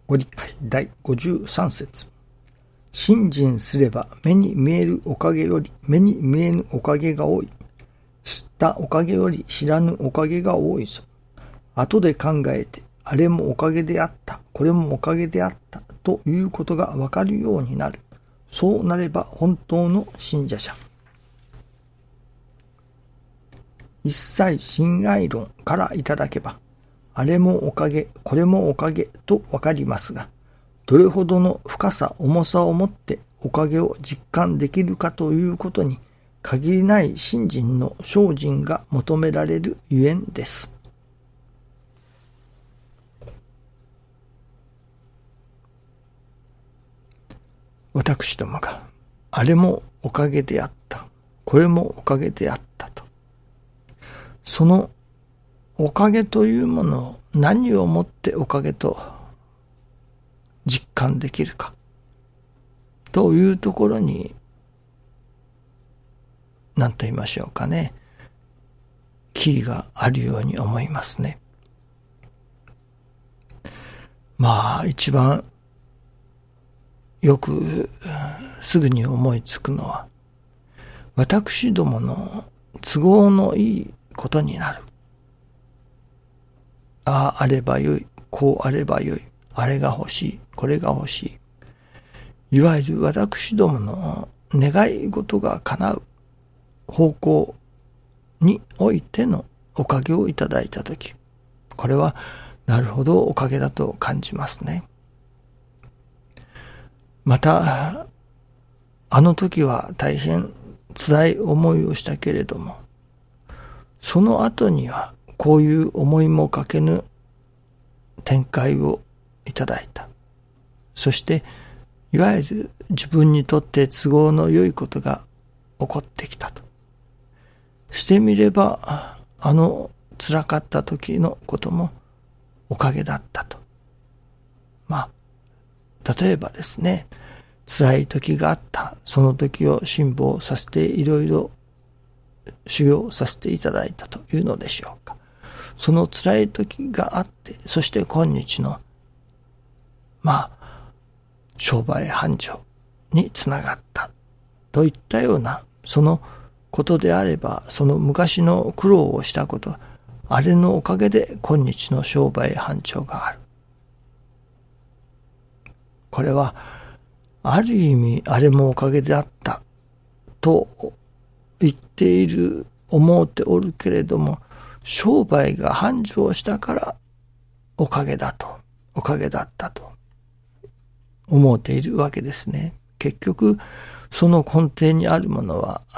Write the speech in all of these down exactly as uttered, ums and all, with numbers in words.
ご理解だいごじゅうさん節。信心すれば目に見えるおかげより目に見えぬおかげが多い。知ったおかげより知らぬおかげが多いぞ。後で考えて、あれもおかげであった、これもおかげであったということがわかるようになる。そうなれば本当の信者者。一切信愛論からいただけば、あれもおかげ、これもおかげとわかりますが、どれほどの深さ、重さをもっておかげを実感できるかということに、限りない信心の精進が求められるゆえんです。私どもが、あれもおかげであった、これもおかげであったと。そのおかげというものを何をもっておかげと実感できるかというところに、何と言いましょうかね、キーがあるように思いますね。まあ一番よくすぐに思いつくのは、私どもの都合のいいことになる。あああればよい、こうあればよい、あれが欲しい、これが欲しい。いわゆる私どもの願い事が叶う方向においてのおかげをいただいたとき、これはなるほどおかげだと感じますね。また、あの時は大変辛い思いをしたけれども、その後にはこういう思いもかけぬ展開をいただいた。そして、いわゆる自分にとって都合の良いことが起こってきたと。してみれば、あの辛かった時のこともおかげだったと。まあ、例えばですね、辛い時があった。その時を辛抱させていろいろ修行させていただいたというのでしょうか。その辛い時があって、そして今日の、まあ、商売繁盛につながったといったような、そのことであれば、その昔の苦労をしたこと、あれのおかげで今日の商売繁盛がある。これは、ある意味、あれもおかげであったと言っている、思っておるけれども、商売が繁盛したからおかげだと、おかげだったと思っているわけですね。結局、その根底にあるものは、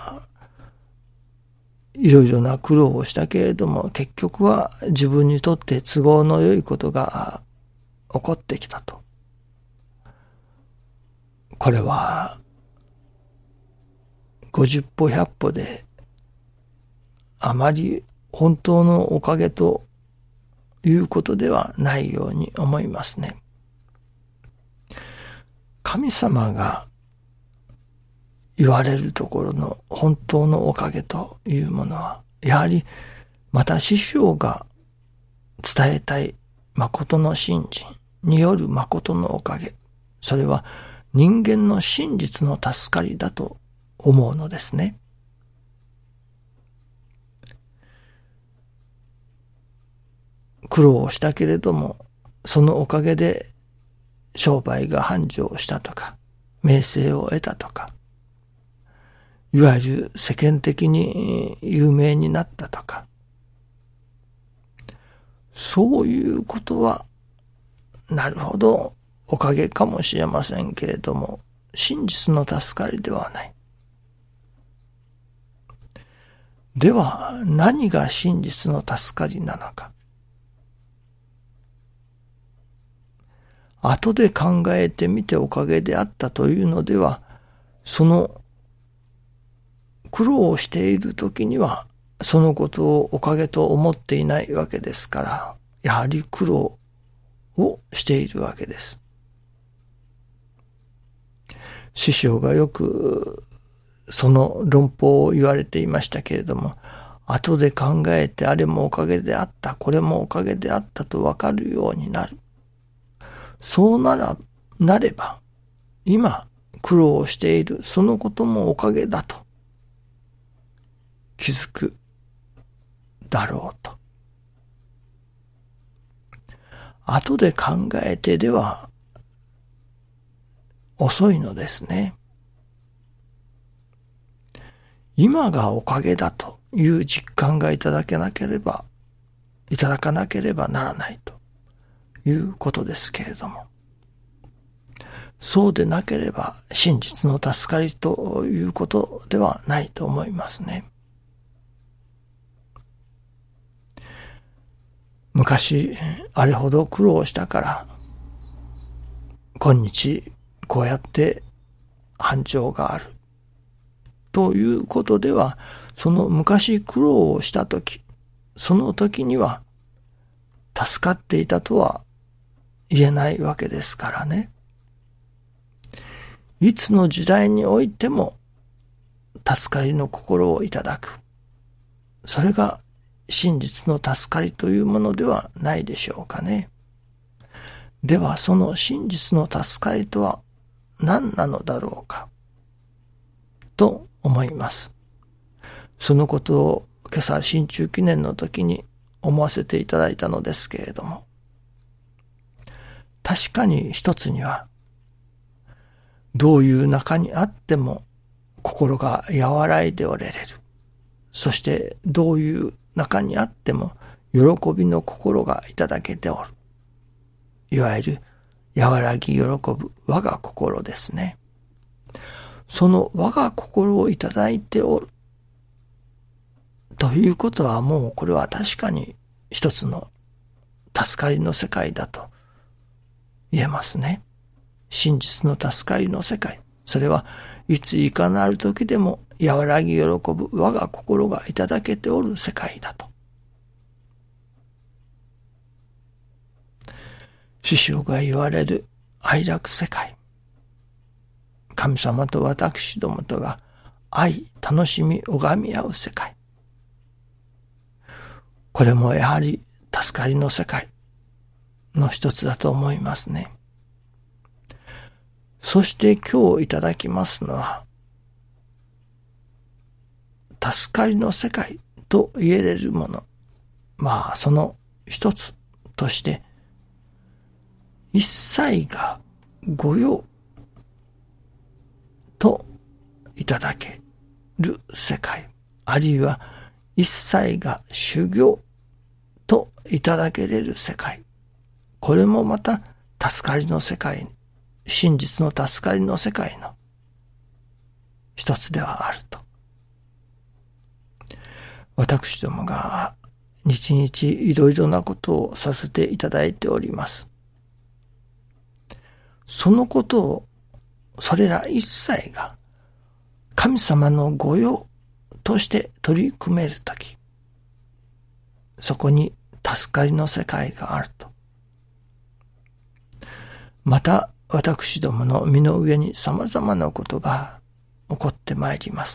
いろいろな苦労をしたけれども、結局は自分にとって都合の良いことが起こってきたと。これは、ごじゅっぽひゃっぽで、あまり本当のおかげということではないように思いますね。神様が言われるところの本当のおかげというものは、やはりまた師匠が伝えたい誠の信心による誠のおかげ、それは人間の真実の助かりだと思うのですね。苦労をしたけれども、そのおかげで商売が繁盛したとか、名声を得たとか、いわゆる世間的に有名になったとか、そういうことは、なるほどおかげかもしれませんけれども、真実の助かりではない。では、何が真実の助かりなのか。後で考えてみておかげであったというのでは、その苦労をしているときには、そのことをおかげと思っていないわけですから、やはり苦労をしているわけです。師匠がよくその論法を言われていましたけれども、後で考えてあれもおかげであった、これもおかげであったとわかるようになる。 そうなら、なれば、今苦労しているそのこともおかげだと気づくだろうと。後で考えてでは遅いのですね。今がおかげだという実感がいただけなければ、いただかなければならないということですけれども、そうでなければ真実の助かりということではないと思いますね。昔あれほど苦労したから今日こうやって繁盛があるということでは、その昔苦労をしたとき、その時には助かっていたとは言えないわけですからね。いつの時代においても助かりの心をいただく。それが真実の助かりというものではないでしょうかね。ではその真実の助かりとは何なのだろうかと思います。そのことを今朝新中記念の時に思わせていただいたのですけれども、確かに一つにはどういう中にあっても心が和らいでおれれる。そしてどういう中にあっても喜びの心がいただけておる。いわゆる和らぎ喜ぶ我が心ですね。その我が心をいただいておるということは、もうこれは確かに一つの助かりの世界だと言えますね。真実の助かりの世界。それはいついかなる時でも和らぎ喜ぶ我が心がいただけておる世界だと。師匠が言われる愛楽世界。神様と私どもとが愛、楽しみ、拝み合う世界。これもやはり助かりの世界の一つだと思いますね。そして今日いただきますのは、助かりの世界と言えれるもの。まあその一つとして、一切が御用といただける世界、あるいは一切が修行といただけれる世界、これもまた助かりの世界、真実の助かりの世界の一つではあると。私どもが日々いろいろなことをさせていただいております。そのことを、それら一切が神様の御用として取り組めるとき、そこに助かりの世界があると。また私どもの身の上に様々なことが起こってまいります。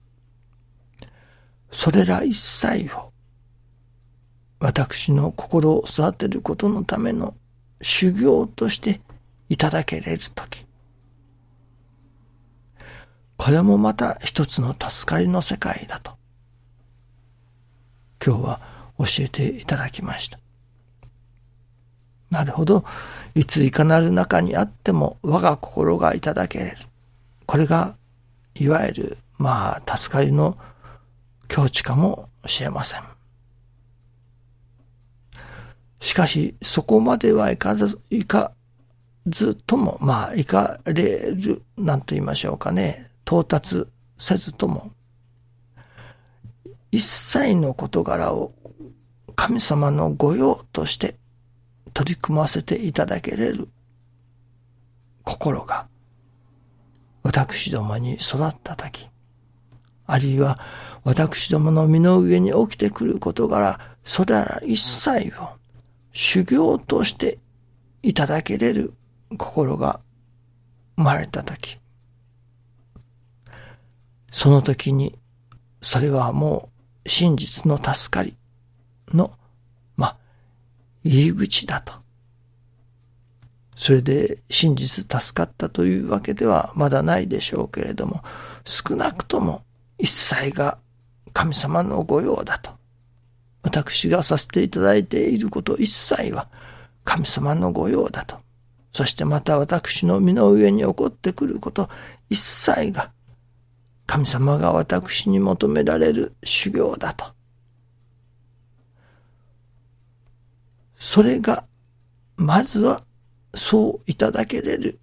それら一切を私の心を育てることのための修行としていただけれるとき、これもまた一つの助かりの世界だと今日は教えていただきました。なるほど。いついかなる中にあっても我が心がいただけれる。これがいわゆるまあ助かりの境地かもしれません。しかしそこまではいかず、いかずとも、まあいかれる、なんと言いましょうかね、到達せずとも、一切の事柄を神様の御用として取り組ませていただけれる心が私どもに育ったとき、あるいは私どもの身の上に起きてくる事柄、それら一切を修行としていただけれる心が生まれたとき、その時にそれはもう真実の助かりのまあ入り口だとそれで真実助かったというわけではまだないでしょうけれども、少なくとも一切が神様のご用だと。私がさせていただいていること一切は神様のご用だと。そしてまた私の身の上に起こってくること一切が神様が私に求められる修行だと。それがまずはそういただけれる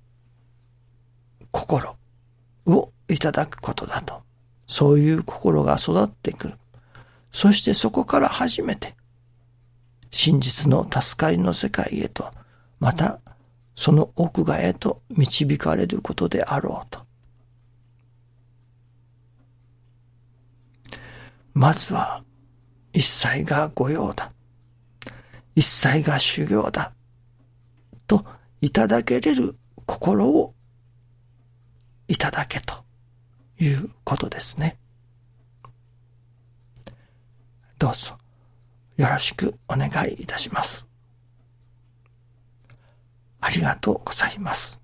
心をいただくことだと。そういう心が育ってくる。そしてそこから初めて真実の助かりの世界へと、またその奥がへと導かれることであろうと。まずは一切が御用だ、一切が修行だといただけれる心をいただけということですね。どうぞよろしくお願いいたします。ありがとうございます。